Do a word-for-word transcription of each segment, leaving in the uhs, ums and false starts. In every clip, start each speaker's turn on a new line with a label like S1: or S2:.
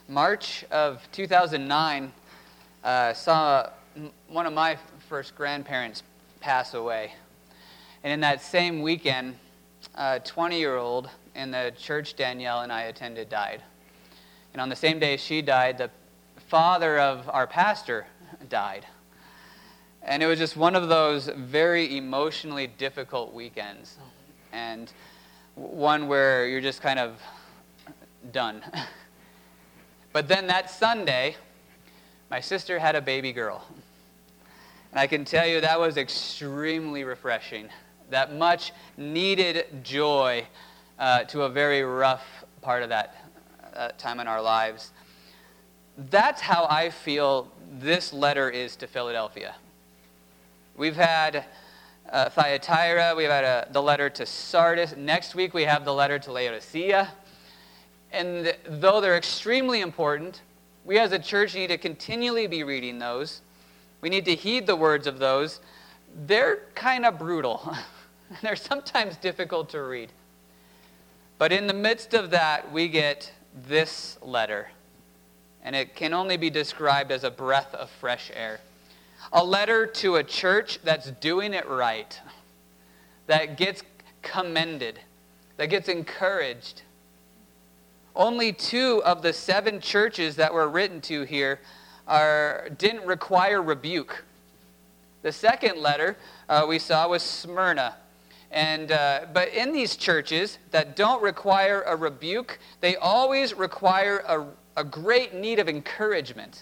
S1: March of two thousand nine, uh, saw one of my first grandparents pass away. And in that same weekend, a twenty-year-old in the church Danielle and I attended died. And on the same day she died, the father of our pastor died. And it was just one of those very emotionally difficult weekends. And one where you're just kind of done. But then that Sunday, my sister had a baby girl. And I can tell you that was extremely refreshing. That much needed joy uh, to a very rough part of that uh, time in our lives. That's how I feel this letter is to Philadelphia. We've had uh, Thyatira, we've had a, the letter to Sardis. Next week we have the letter to Laodicea. And though they're extremely important, we as a church need to continually be reading those. We need to heed the words of those. They're kind of brutal. They're sometimes difficult to read. But in the midst of that, we get this letter. And it can only be described as a breath of fresh air. A letter to a church that's doing it right, that gets commended, that gets encouraged. Only two of the seven churches that were written to here are didn't require rebuke. The second letter uh, we saw was Smyrna. And uh, but in these churches that don't require a rebuke, they always require a, a great need of encouragement.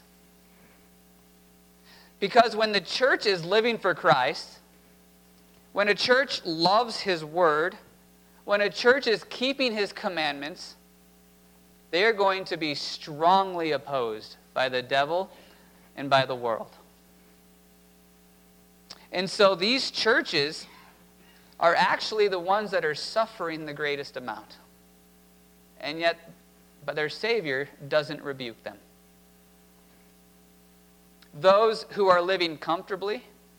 S1: Because when the church is living for Christ, when a church loves His Word, when a church is keeping His commandments, they are going to be strongly opposed by the devil and by the world. And so these churches are actually the ones that are suffering the greatest amount. And yet, but their Savior doesn't rebuke them. Those who are living comfortably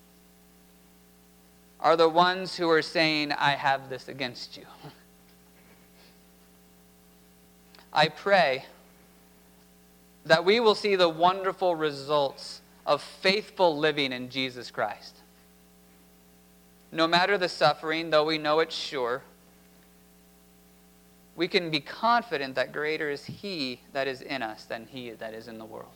S1: are the ones who are saying, I have this against you. I pray that we will see the wonderful results of faithful living in Jesus Christ. No matter the suffering, though we know it's sure, we can be confident that greater is He that is in us than he that is in the world.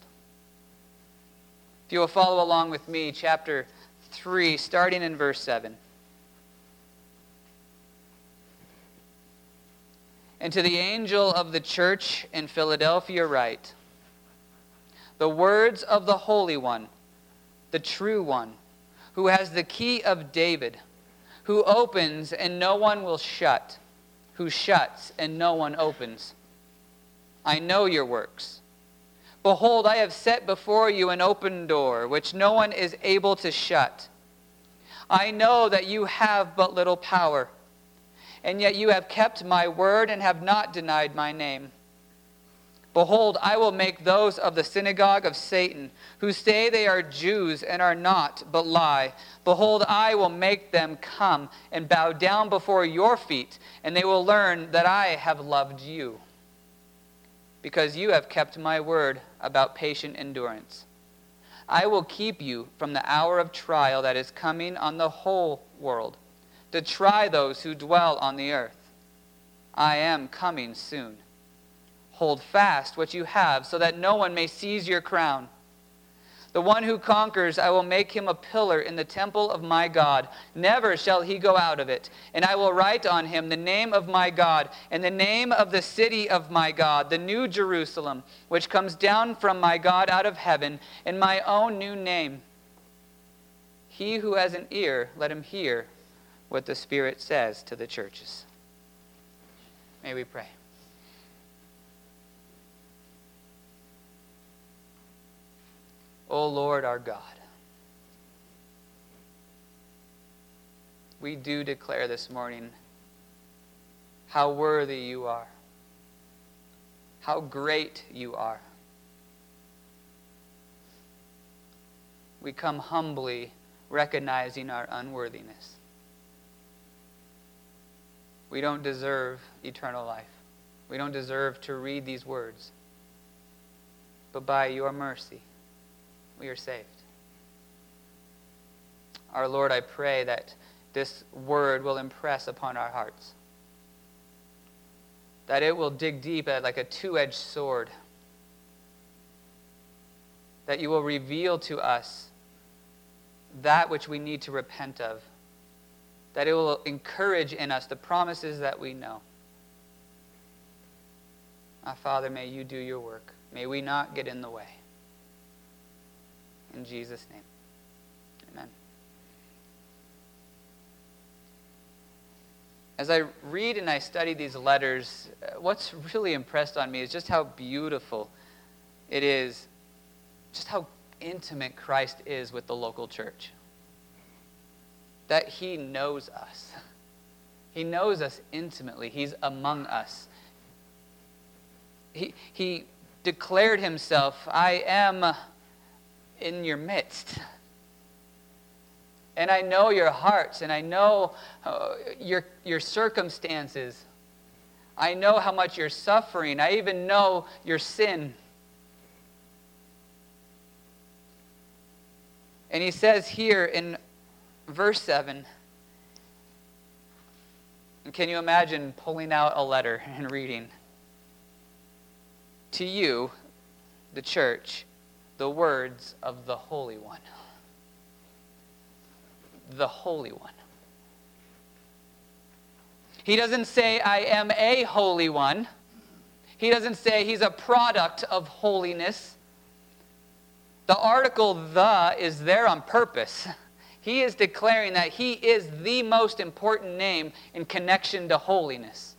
S1: If you will follow along with me, chapter three, starting in verse seven. And to the angel of the church in Philadelphia write, the words of the Holy One, the true One, who has the key of David, who opens and no one will shut, who shuts and no one opens. I know your works. Behold, I have set before you an open door, which no one is able to shut. I know that you have but little power, and yet you have kept my word and have not denied my name. Behold, I will make those of the synagogue of Satan, who say they are Jews and are not, but lie. Behold, I will make them come and bow down before your feet, and they will learn that I have loved you, because you have kept my word about patient endurance. I will keep you from the hour of trial that is coming on the whole world, to try those who dwell on the earth. I am coming soon. Hold fast what you have, so that no one may seize your crown. The one who conquers, I will make him a pillar in the temple of my God. Never shall he go out of it. And I will write on him the name of my God, and the name of the city of my God, the new Jerusalem, which comes down from my God out of heaven, and my own new name. He who has an ear, let him hear what the Spirit says to the churches. May we pray. O Lord our God, we do declare this morning how worthy you are, how great you are. We come humbly recognizing our unworthiness. We don't deserve eternal life. We don't deserve to read these words. but by your mercy we are saved. Our Lord, I pray that this word will impress upon our hearts, that it will dig deep at like a two-edged sword, that you will reveal to us that which we need to repent of, that it will encourage in us the promises that we know. Our Father, may you do your work. May we not get in the way. In Jesus' name, amen. As I read and I study these letters, what's really impressed on me is just how beautiful it is, just how intimate Christ is with the local church. That he knows us. He knows us intimately. He's among us. He, he declared himself, I am in your midst. And I know your hearts, and I know uh, your, your circumstances. I know how much you're suffering. I even know your sin. And he says here in verse seven, and can you imagine pulling out a letter and reading? To you, the church, the words of the Holy One. The Holy One. He doesn't say, I am a Holy One. He doesn't say he's a product of holiness. The article the is there on purpose. He is declaring that he is the most important name in connection to holiness.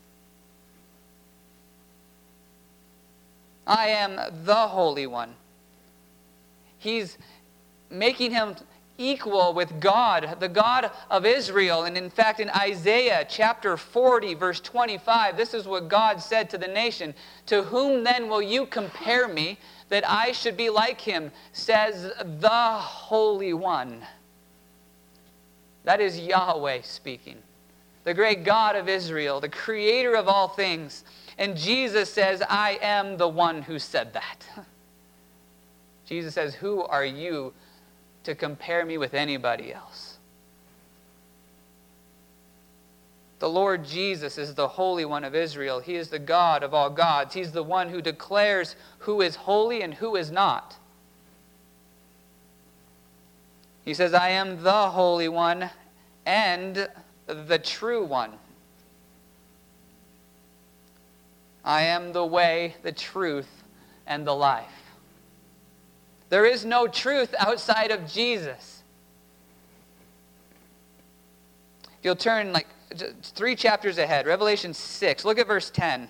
S1: I am the Holy One. He's making him equal with God, the God of Israel. And in fact, in Isaiah chapter forty, verse twenty-five, this is what God said to the nation. To whom then will you compare me, that I should be like him, says the Holy One. That is Yahweh speaking, the great God of Israel, the creator of all things. And Jesus says, I am the one who said that. Jesus says, who are you to compare me with anybody else? The Lord Jesus is the Holy One of Israel. He is the God of all gods. He's the one who declares who is holy and who is not. He says, I am the Holy One and the true one. I am the way, the truth, and the life. There is no truth outside of Jesus. If you'll turn like three chapters ahead, Revelation six, look at verse ten.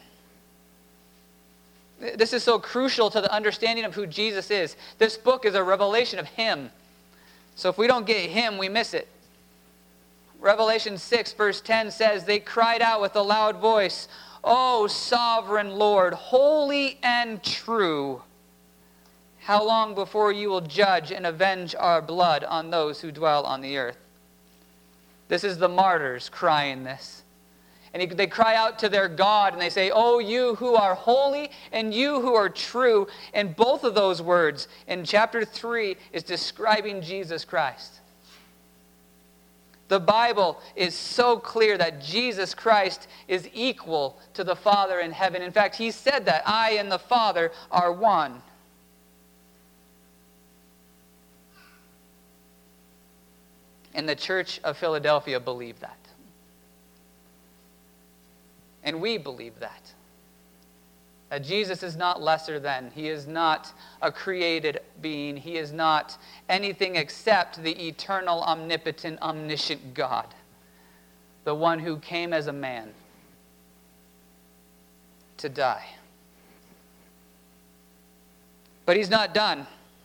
S1: This is so crucial to the understanding of who Jesus is. This book is a revelation of him. So if we don't get him, we miss it. Revelation six, verse ten says, they cried out with a loud voice, O sovereign Lord, holy and true, how long before you will judge and avenge our blood on those who dwell on the earth? This is the martyrs crying this. And he, they cry out to their God and they say, Oh, you who are holy and you who are true. And both of those words in chapter three is describing Jesus Christ. The Bible is so clear that Jesus Christ is equal to the Father in heaven. In fact, he said that I and the Father are one. And the Church of Philadelphia believed that. And we believe that. That Jesus is not lesser than. He is not a created being. He is not anything except the eternal, omnipotent, omniscient God. The one who came as a man to die. But he's not done.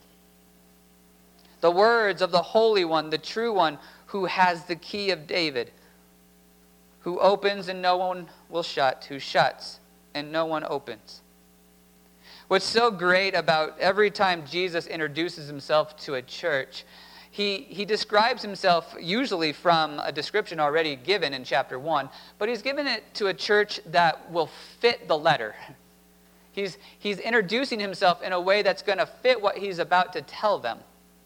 S1: The words of the Holy One, the true one, who has the key of David, who opens and no one will shut, who shuts and no one opens. What's so great about every time Jesus introduces himself to a church, he, he describes himself usually from a description already given in chapter one, but he's given it to a church that will fit the letter. He's, he's introducing himself in a way that's going to fit what he's about to tell them.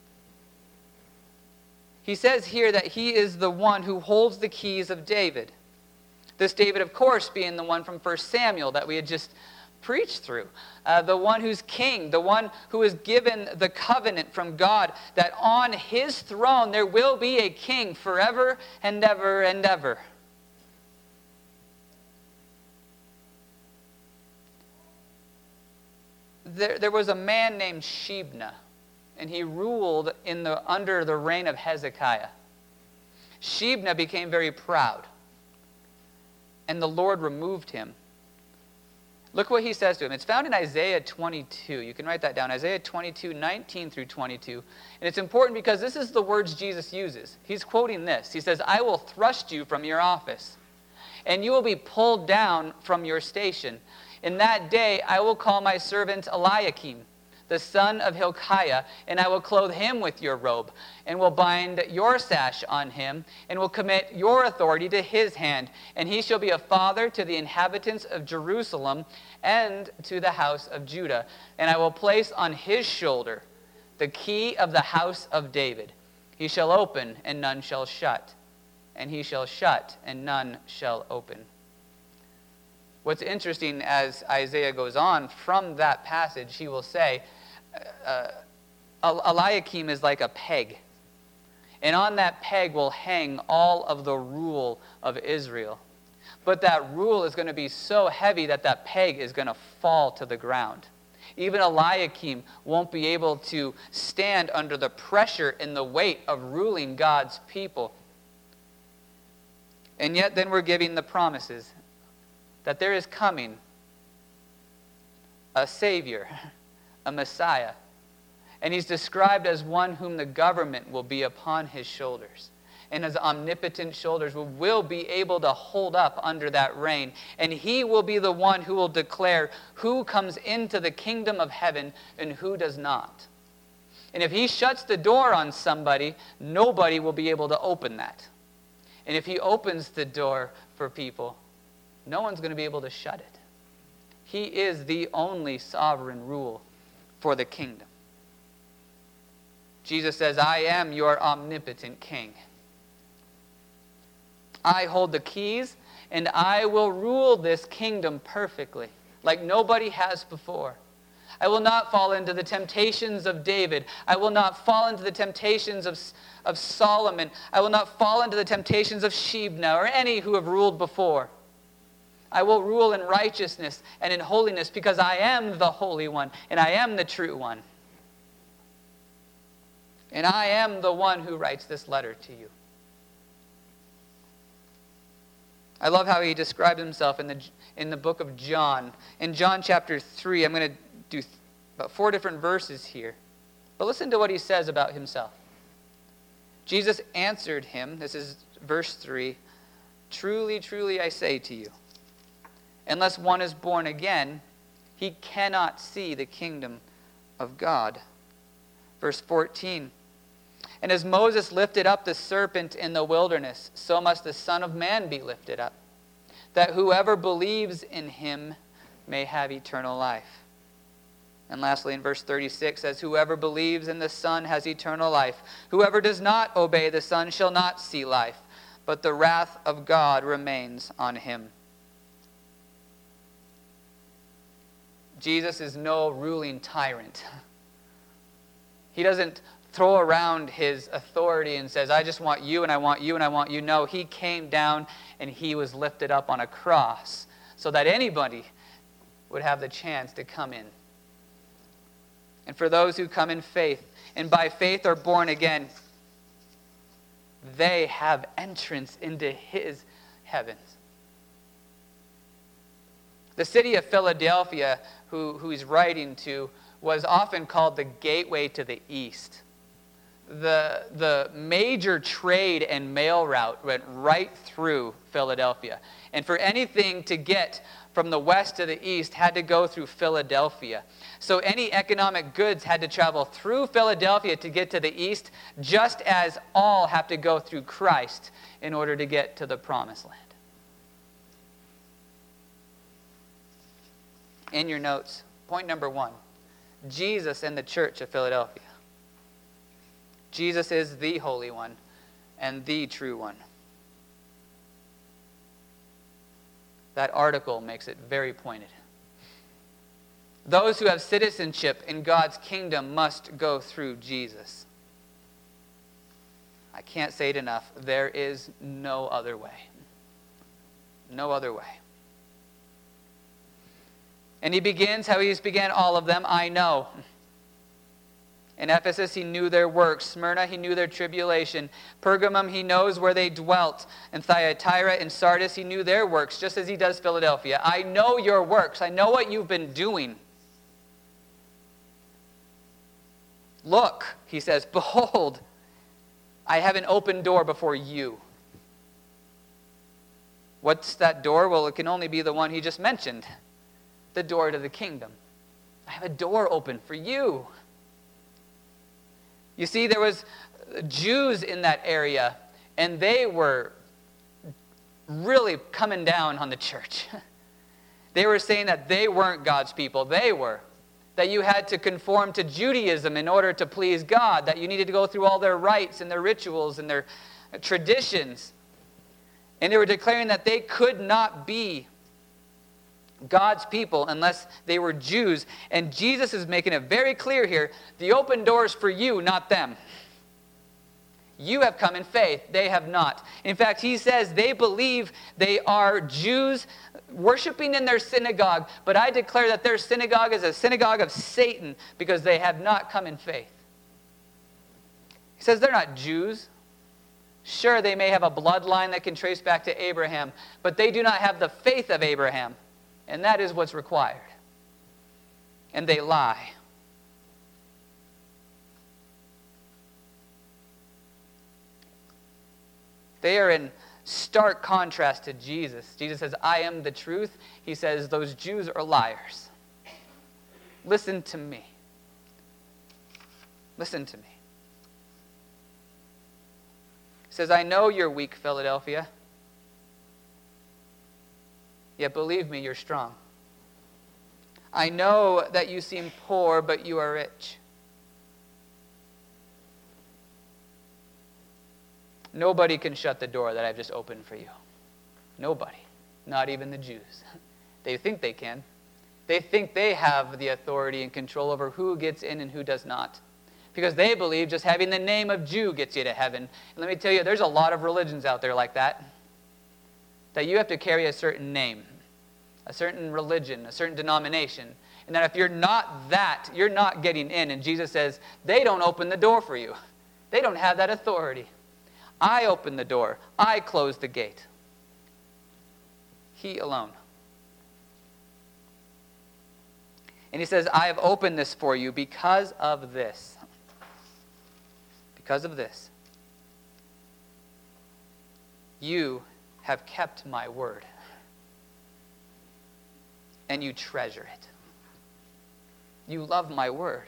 S1: He says here that he is the one who holds the keys of David. This David, of course, being the one from First Samuel that we had just preached through. Uh, the one who's king, the one who is given the covenant from God that on his throne there will be a king forever and ever and ever. There, there was a man named Shebna, and he ruled in the, under the reign of Hezekiah. Shebna became very proud, and the Lord removed him. Look what he says to him. It's found in Isaiah twenty-two. You can write that down. Isaiah twenty-two, nineteen through twenty-two. And it's important because this is the words Jesus uses. He's quoting this. He says, I will thrust you from your office, and you will be pulled down from your station. In that day I will call my servant Eliakim, the son of Hilkiah, and I will clothe him with your robe, and will bind your sash on him, and will commit your authority to his hand. And he shall be a father to the inhabitants of Jerusalem and to the house of Judah. And I will place on his shoulder the key of the house of David. He shall open, and none shall shut, and he shall shut, and none shall open. What's interesting as Isaiah goes on from that passage, he will say, uh, Eliakim is like a peg. And on that peg will hang all of the rule of Israel. But that rule is going to be so heavy that that peg is going to fall to the ground. Even Eliakim won't be able to stand under the pressure and the weight of ruling God's people. And yet then we're giving the promises that there is coming a Savior, a Messiah. And he's described as one whom the government will be upon his shoulders. And his omnipotent shoulders will, will be able to hold up under that reign. And he will be the one who will declare who comes into the kingdom of heaven and who does not. And if he shuts the door on somebody, nobody will be able to open that. And if he opens the door for people, no one's going to be able to shut it. He is the only sovereign rule for the kingdom. Jesus says, I am your omnipotent king. I hold the keys, and I will rule this kingdom perfectly, like nobody has before. I will not fall into the temptations of David. I will not fall into the temptations of, of Solomon. I will not fall into the temptations of Shebna or any who have ruled before. I will rule in righteousness and in holiness because I am the Holy One and I am the true one. And I am the one who writes this letter to you. I love how he described himself in the, in the book of John. In John chapter three, I'm going to do about four different verses here. But listen to what he says about himself. Jesus answered him, this is verse three, truly, truly I say to you, unless one is born again, he cannot see the kingdom of God. Verse fourteen, and as Moses lifted up the serpent in the wilderness, so must the Son of Man be lifted up, that whoever believes in him may have eternal life. And lastly, in verse thirty-six, says, whoever believes in the Son has eternal life. Whoever does not obey the Son shall not see life, but the wrath of God remains on him. Jesus is no ruling tyrant. He doesn't throw around his authority and says, I just want you and I want you and I want you. No, he came down and he was lifted up on a cross so that anybody would have the chance to come in. And for those who come in faith and by faith are born again, they have entrance into his heavens. The city of Philadelphia, who, who he's writing to, was often called the gateway to the east. The, the major trade and mail route went right through Philadelphia. And for anything to get from the west to the east had to go through Philadelphia. So any economic goods had to travel through Philadelphia to get to the east, just as all have to go through Christ in order to get to the promised land. in your notes. Point number one, Jesus and the church of Philadelphia. Jesus is the Holy One and the true one. That article makes it very pointed. Those who have citizenship in God's kingdom must go through Jesus. I can't say it enough. There is no other way. No other way. And he begins how he's began all of them, I know. In Ephesus, he knew their works. Smyrna, he knew their tribulation. Pergamum, he knows where they dwelt. And Thyatira and Sardis, he knew their works, just as he does Philadelphia. I know your works. I know what you've been doing. Look, he says, behold, I have an open door before you. What's that door? Well, it can only be the one he just mentioned. The door to the kingdom. I have a door open for you. You see, there was Jews in that area, and they were really coming down on the church. They were saying that they weren't God's people. They were. That you had to conform to Judaism in order to please God. That you needed to go through all their rites and their rituals and their traditions. And they were declaring that they could not be God's people unless they were Jews. And Jesus is making it very clear here, the open door is for you, not them. You have come in faith. They have not. In fact, he says they believe they are Jews worshiping in their synagogue, but I declare that their synagogue is a synagogue of Satan because they have not come in faith. He says they're not Jews. Sure, they may have a bloodline that can trace back to Abraham, but they do not have the faith of Abraham. And that is what's required. And they lie. They are in stark contrast to Jesus. Jesus says, I am the truth. He says, those Jews are liars. Listen to me. Listen to me. He says, I know you're weak, Philadelphia. Yet believe me, you're strong. I know that you seem poor, but you are rich. Nobody can shut the door that I've just opened for you. Nobody. Not even the Jews. They think they can. They think they have the authority and control over who gets in and who does not. Because they believe just having the name of Jew gets you to heaven. And let me tell you, there's a lot of religions out there like that. That you have to carry a certain name, a certain religion, a certain denomination. And that if you're not that, you're not getting in. And Jesus says, they don't open the door for you. They don't have that authority. I open the door. I close the gate. He alone. And he says, I have opened this for you because of this. Because of this. You have kept my word. And you treasure it. You love my word.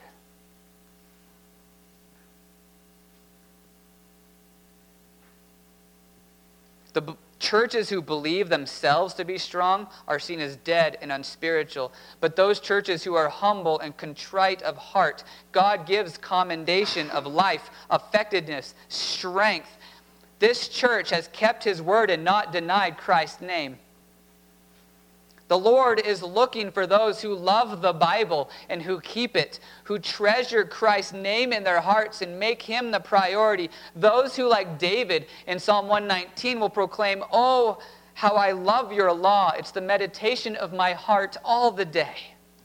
S1: The b- churches who believe themselves to be strong are seen as dead and unspiritual. But those churches who are humble and contrite of heart, God gives commendation of life, effectiveness, strength. This church has kept his word and not denied Christ's name. The Lord is looking for those who love the Bible and who keep it, who treasure Christ's name in their hearts and make him the priority. Those who, like David in Psalm one nineteen, will proclaim, oh, how I love your law. It's the meditation of my heart all the day.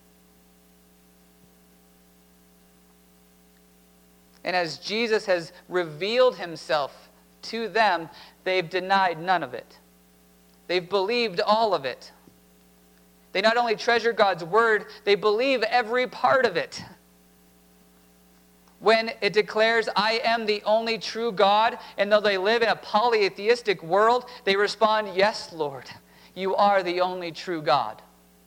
S1: And as Jesus has revealed himself to them, they've denied none of it. They've believed all of it. They not only treasure God's word, they believe every part of it. When it declares, I am the only true God, and though they live in a polytheistic world, they respond, yes, Lord, you are the only true God.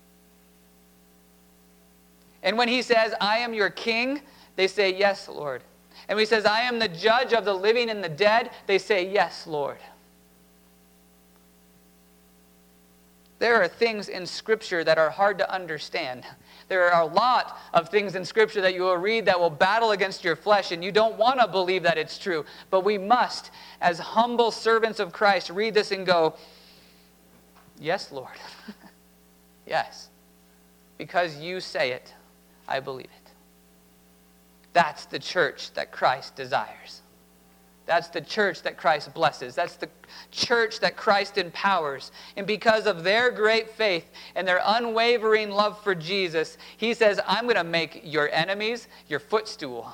S1: And when he says, I am your king, they say, yes, Lord. And when he says, I am the judge of the living and the dead, they say, yes, Lord. There are things in Scripture that are hard to understand. There are a lot of things in Scripture that you will read that will battle against your flesh, and you don't want to believe that it's true. But we must, as humble servants of Christ, read this and go, yes, Lord. Yes. Because you say it, I believe it. That's the church that Christ desires. That's the church that Christ blesses. That's the church that Christ empowers. And because of their great faith and their unwavering love for Jesus, he says, I'm going to make your enemies your footstool.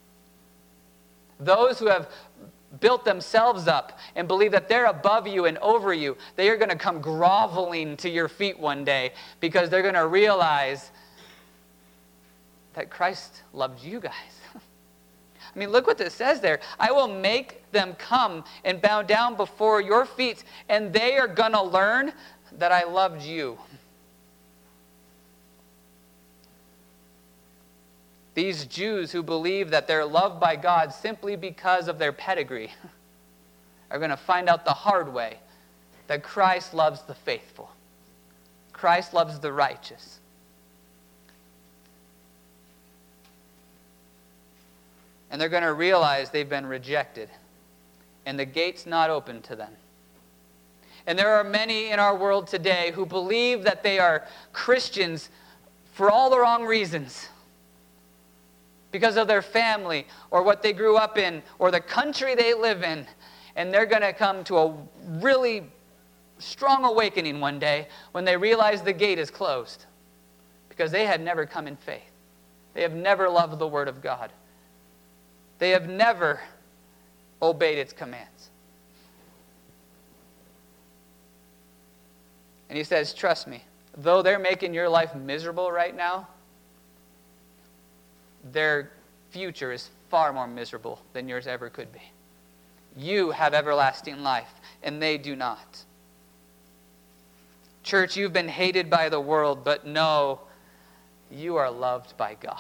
S1: Those who have built themselves up and believe that they're above you and over you, they are going to come groveling to your feet one day because they're going to realize that Christ loved you guys. I mean, look what it says there. I will make them come and bow down before your feet, and they are going to learn that I loved you. These Jews who believe that they're loved by God simply because of their pedigree are going to find out the hard way that Christ loves the faithful. Christ loves the righteous. And they're going to realize they've been rejected, and the gate's not open to them. And there are many in our world today who believe that they are Christians for all the wrong reasons. Because of their family, or what they grew up in, or the country they live in. And they're going to come to a really strong awakening one day when they realize the gate is closed. Because they had never come in faith. They have never loved the Word of God. They have never obeyed its commands. And he says, trust me, though they're making your life miserable right now, their future is far more miserable than yours ever could be. You have everlasting life, and they do not. Church, you've been hated by the world, but no, you are loved by God.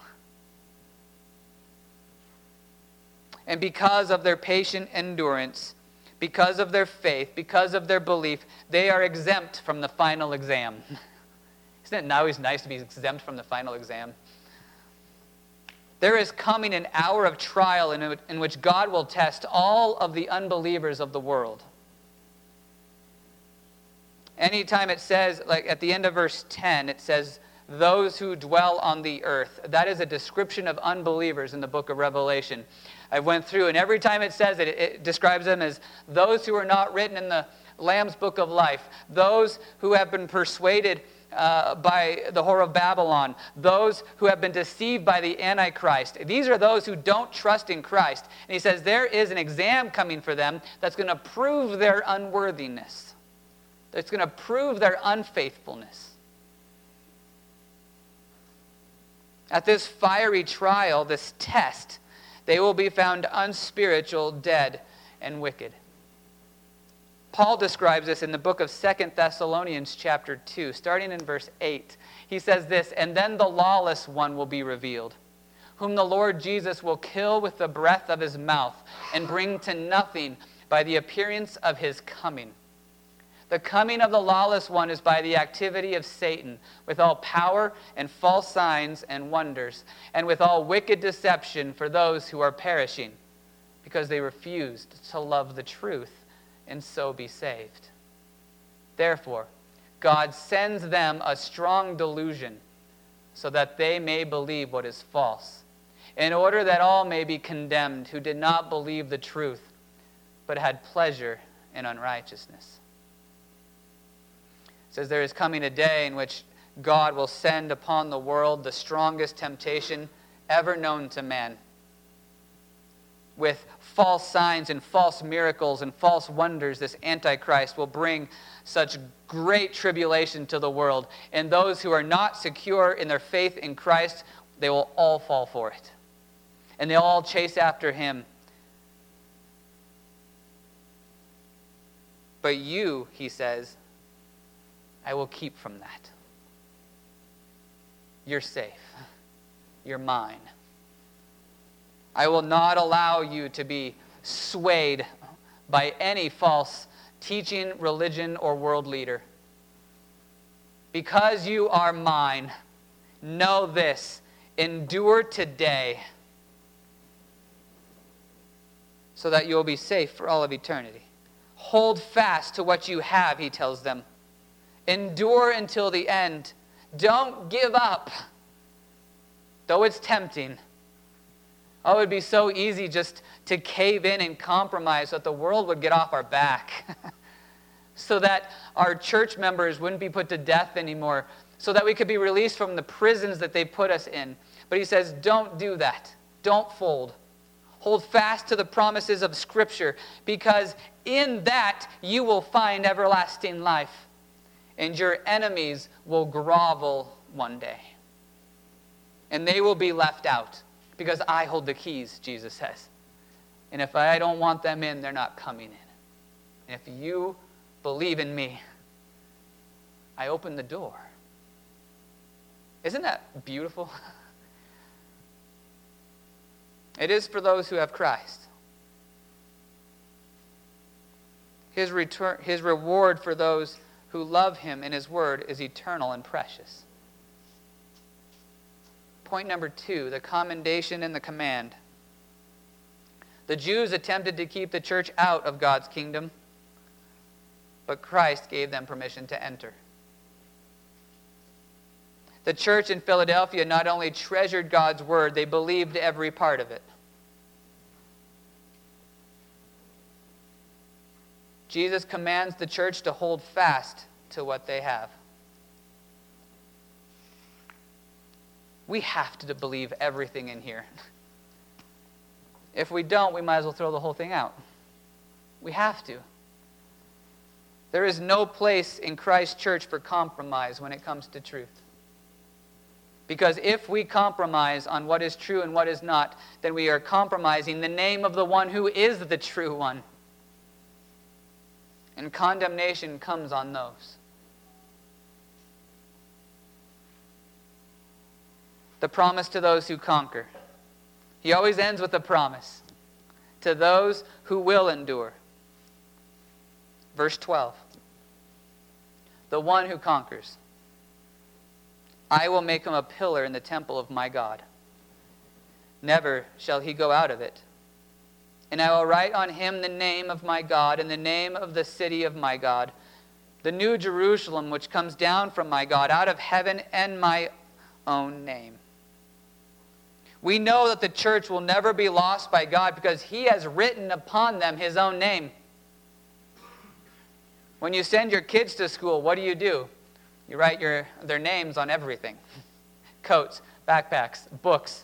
S1: And because of their patient endurance, because of their faith, because of their belief, they are exempt from the final exam. Isn't it always nice to be exempt from the final exam? There is coming an hour of trial in, in which God will test all of the unbelievers of the world. Anytime it says, like at the end of verse ten, it says, those who dwell on the earth. That is a description of unbelievers in the book of Revelation. I went through, and every time it says it, it describes them as those who are not written in the Lamb's book of life, those who have been persuaded uh, by the whore of Babylon, those who have been deceived by the Antichrist. These are those who don't trust in Christ. And he says there is an exam coming for them that's going to prove their unworthiness. It's going to prove their unfaithfulness. At this fiery trial, this test, they will be found unspiritual, dead, and wicked. Paul describes this in the book of Second Thessalonians chapter two, starting in verse eight. He says this, and then the lawless one will be revealed, whom the Lord Jesus will kill with the breath of his mouth and bring to nothing by the appearance of his coming. The coming of the lawless one is by the activity of Satan, with all power and false signs and wonders, and with all wicked deception for those who are perishing, because they refused to love the truth and so be saved. Therefore, God sends them a strong delusion, so that they may believe what is false, in order that all may be condemned who did not believe the truth, but had pleasure in unrighteousness. It says there is coming a day in which God will send upon the world the strongest temptation ever known to man. With false signs and false miracles and false wonders, this Antichrist will bring such great tribulation to the world. And those who are not secure in their faith in Christ, they will all fall for it. And they'll all chase after him. But you, he says, I will keep from that. You're safe. You're mine. I will not allow you to be swayed by any false teaching, religion, or world leader. Because you are mine, know this, endure today, so that you will be safe for all of eternity. Hold fast to what you have, he tells them. Endure until the end. Don't give up, though it's tempting. Oh, it would be so easy just to cave in and compromise so that the world would get off our back. So that our church members wouldn't be put to death anymore. So that we could be released from the prisons that they put us in. But he says, don't do that. Don't fold. Hold fast to the promises of Scripture, because in that you will find everlasting life, and your enemies will grovel one day. And they will be left out, because I hold the keys, Jesus says. And if I don't want them in, they're not coming in. And if you believe in me, I open the door. Isn't that beautiful? It is for those who have Christ. His return, his reward for those who love him and his word is eternal and precious. Point number two, the commendation and the command. The Jews attempted to keep the church out of God's kingdom, but Christ gave them permission to enter. The church in Philadelphia not only treasured God's word, they believed every part of it. Jesus commands the church to hold fast to what they have. We have to believe everything in here. If we don't, we might as well throw the whole thing out. We have to. There is no place in Christ's church for compromise when it comes to truth. Because if we compromise on what is true and what is not, then we are compromising the name of the one who is the true one. And condemnation comes on those. The promise to those who conquer. He always ends with a promise. To those who will endure. Verse twelve. The one who conquers. I will make him a pillar in the temple of my God. Never shall he go out of it. And I will write on him the name of my God and the name of the city of my God, the new Jerusalem which comes down from my God out of heaven, and my own name. We know that the church will never be lost by God because he has written upon them his own name. When you send your kids to school, what do you do? You write your, their names on everything. Coats, backpacks, books.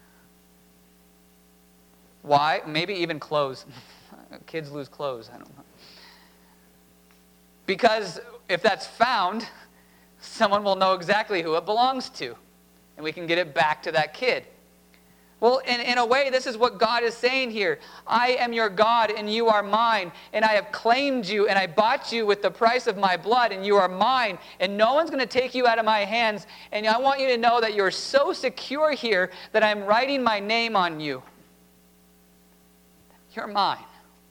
S1: Why? Maybe even clothes. Kids lose clothes. I don't know. Because if that's found, someone will know exactly who it belongs to. And we can get it back to that kid. Well, in, in a way, this is what God is saying here. I am your God and you are mine. And I have claimed you and I bought you with the price of my blood and you are mine. And no one's going to take you out of my hands. And I want you to know that you're so secure here that I'm writing my name on you. You're mine.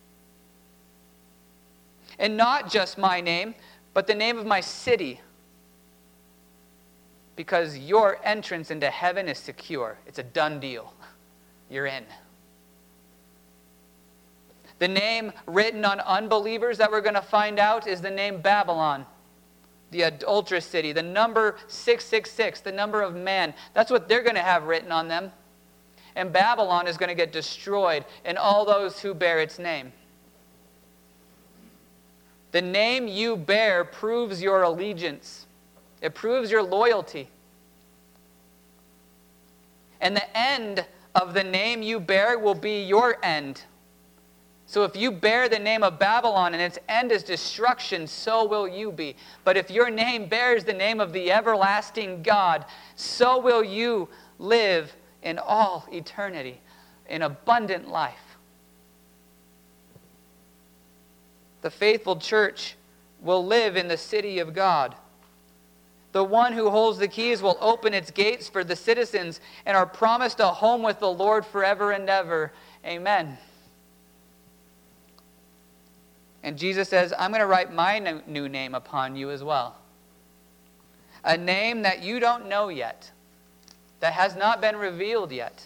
S1: And not just my name, but the name of my city. Because your entrance into heaven is secure. It's a done deal. You're in. The name written on unbelievers that we're going to find out is the name Babylon, the adulterous city, the number six six six, the number of man. That's what they're going to have written on them. And Babylon is going to get destroyed, and all those who bear its name. The name you bear proves your allegiance. It proves your loyalty. And the end of the name you bear will be your end. So if you bear the name of Babylon and its end is destruction, so will you be. But if your name bears the name of the everlasting God, so will you live in all eternity, in abundant life. The faithful church will live in the city of God. The one who holds the keys will open its gates for the citizens and are promised a home with the Lord forever and ever. Amen. And Jesus says, I'm going to write my new name upon you as well. A name that you don't know yet, that has not been revealed yet.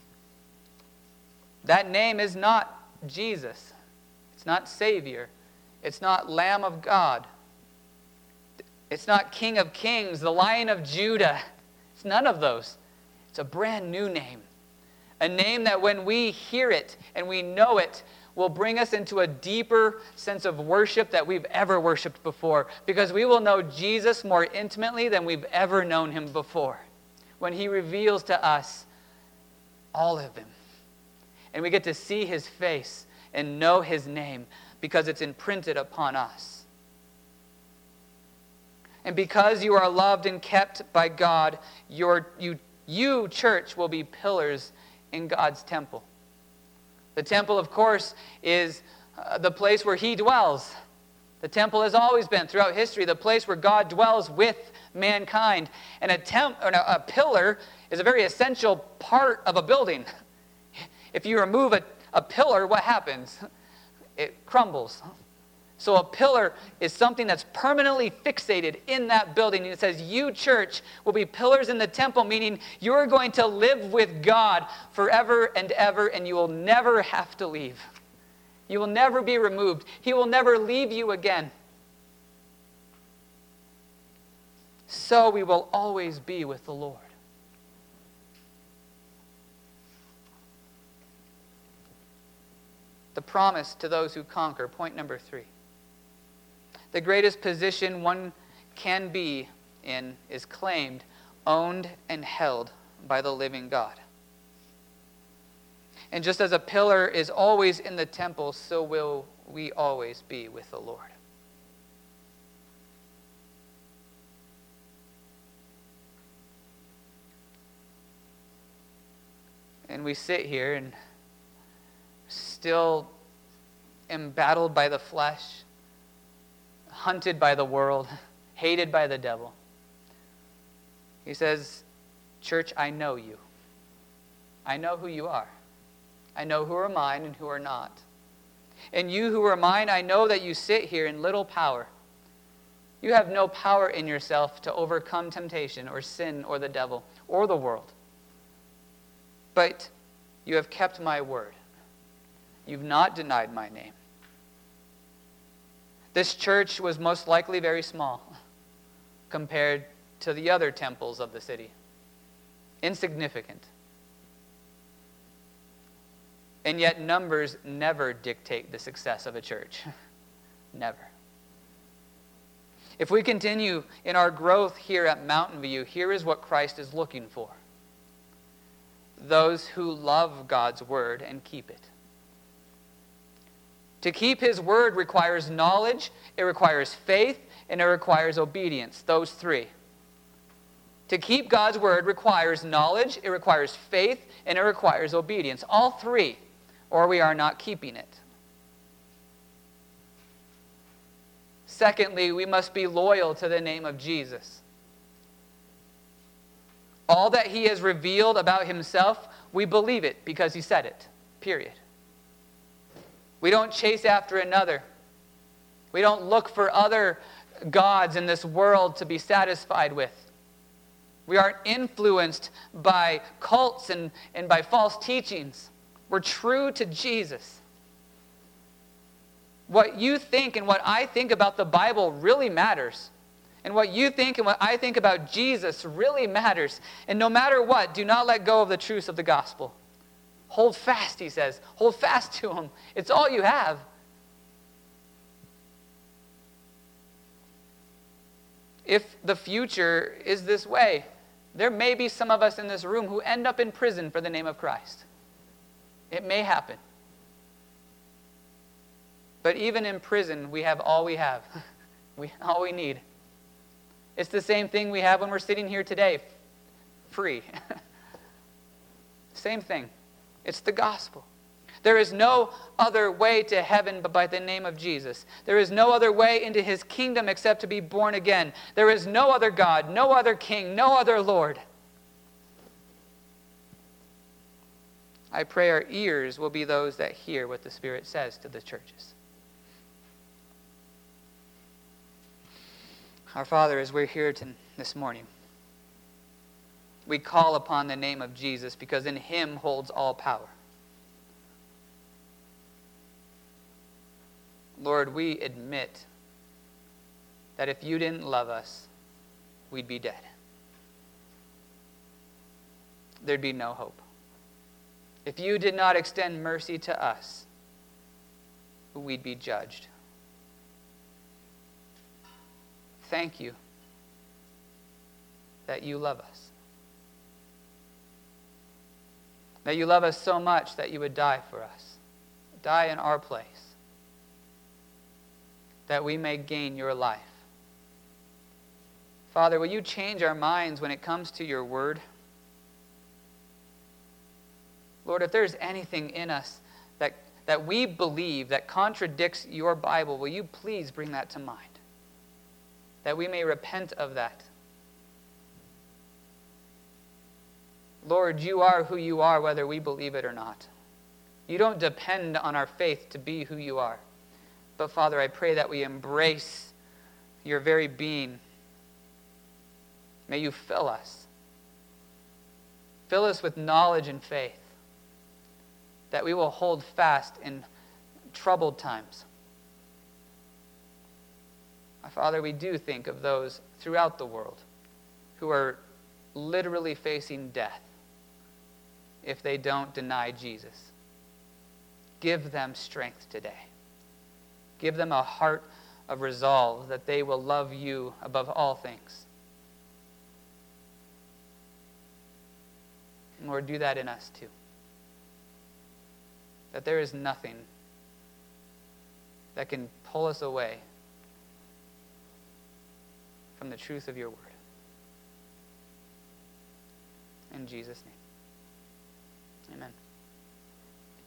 S1: That name is not Jesus. It's not Savior. It's not Lamb of God. It's not King of Kings, the Lion of Judah. It's none of those. It's a brand new name. A name that when we hear it and we know it, will bring us into a deeper sense of worship that we've ever worshiped before. Because we will know Jesus more intimately than we've ever known him before. When he reveals to us all of him. And we get to see his face and know his name because it's imprinted upon us. And because you are loved and kept by God, your, you, you, church, will be pillars in God's temple. The temple, of course, is uh, the place where he dwells. The temple has always been, throughout history, the place where God dwells with mankind. And a, temp, or a, a pillar is a very essential part of a building. If you remove a, a pillar, what happens? It crumbles. So a pillar is something that's permanently fixated in that building. And it says, you, church, will be pillars in the temple, meaning you're going to live with God forever and ever, and you will never have to leave. You will never be removed. He will never leave you again. So we will always be with the Lord. The promise to those who conquer, point number three. The greatest position one can be in is claimed, owned, and held by the living God. And just as a pillar is always in the temple, so will we always be with the Lord. And we sit here and still embattled by the flesh, hunted by the world, hated by the devil. He says, church, I know you. I know who you are. I know who are mine and who are not. And you who are mine, I know that you sit here in little power. You have no power in yourself to overcome temptation or sin or the devil or the world. But you have kept my word. You've not denied my name. This church was most likely very small compared to the other temples of the city. Insignificant. And yet numbers never dictate the success of a church. Never. If we continue in our growth here at Mountain View, here is what Christ is looking for. Those who love God's word and keep it. To keep his word requires knowledge, it requires faith, and it requires obedience. Those three. To keep God's word requires knowledge, it requires faith, and it requires obedience. All three, or we are not keeping it. Secondly, we must be loyal to the name of Jesus. All that he has revealed about himself, we believe it because he said it. Period. We don't chase after another. We don't look for other gods in this world to be satisfied with. We aren't influenced by cults and, and by false teachings. We're true to Jesus. What you think and what I think about the Bible really matters. And what you think and what I think about Jesus really matters. And no matter what, do not let go of the truths of the gospel. Hold fast, he says. Hold fast to him. It's all you have. If the future is this way, there may be some of us in this room who end up in prison for the name of Christ. It may happen. But even in prison, we have all we have. We, all we need. It's the same thing we have when we're sitting here today. Free. Same thing. It's the gospel. There is no other way to heaven but by the name of Jesus. There is no other way into his kingdom except to be born again. There is no other God, no other king, no other Lord. I pray our ears will be those that hear what the Spirit says to the churches. Our Father, as we're here to this morning. We call upon the name of Jesus because in him holds all power. Lord, we admit that if you didn't love us, we'd be dead. There'd be no hope. If you did not extend mercy to us, we'd be judged. Thank you that you love us. That you love us so much that you would die for us. Die in our place. That we may gain your life. Father, will you change our minds when it comes to your word? Lord, if there's anything in us that, that we believe that contradicts your Bible, will you please bring that to mind? That we may repent of that. Lord, you are who you are, whether we believe it or not. You don't depend on our faith to be who you are. But Father, I pray that we embrace your very being. May you fill us. Fill us with knowledge and faith, that we will hold fast in troubled times. My Father, we do think of those throughout the world who are literally facing death if they don't deny Jesus. Give them strength today. Give them a heart of resolve that they will love you above all things. And Lord, do that in us too. That there is nothing that can pull us away from the truth of your word. In Jesus' name.